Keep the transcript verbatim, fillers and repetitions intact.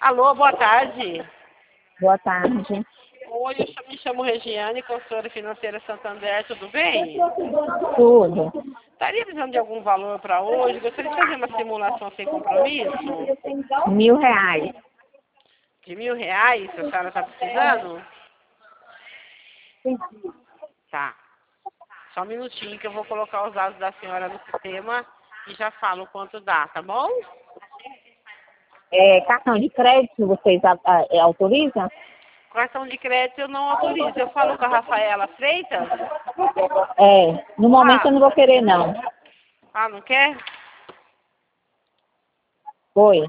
Alô, boa tarde. Boa tarde. Oi, eu chamo- me chamo Regiane, consultora financeira Santander, tudo bem? Tudo. Estaria precisando de algum valor para hoje? Gostaria de fazer uma simulação sem compromisso? Mil reais. De mil reais, a senhora está precisando? Tá. Só um minutinho que eu vau colocar os dados da senhora no sistema e já falo quanto dá, tá bom? É, cartão de crédito, vocês a- a- é, autorizam? Cartão de crédito eu não autorizo. Eu falo com a Rafaela Freitas? É, no momento Ah, eu não vou querer, não. ah, não quer? Foi.